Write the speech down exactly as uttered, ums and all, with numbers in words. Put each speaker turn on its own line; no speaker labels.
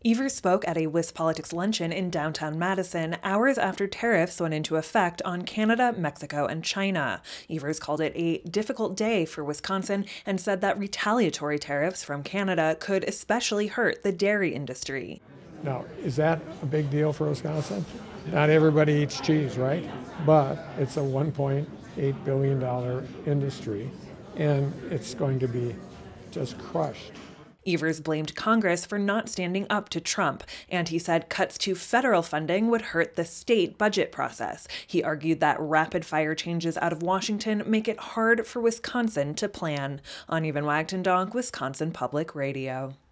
Evers spoke at a WisPolitics luncheon in downtown Madison hours after tariffs went into effect on Canada, Mexico, and China. Evers called it a difficult day for Wisconsin and said that retaliatory tariffs from Canada could especially hurt the dairy industry.
Now, is that a big deal for Wisconsin? Not everybody eats cheese, right? But it's a one point eight billion dollars industry, and it's going to be just crushed.
Evers blamed Congress for not standing up to Trump, and he said cuts to federal funding would hurt the state budget process. He argued that rapid-fire changes out of Washington make it hard for Wisconsin to plan. Ani van Wagtendonk, Wisconsin Public Radio.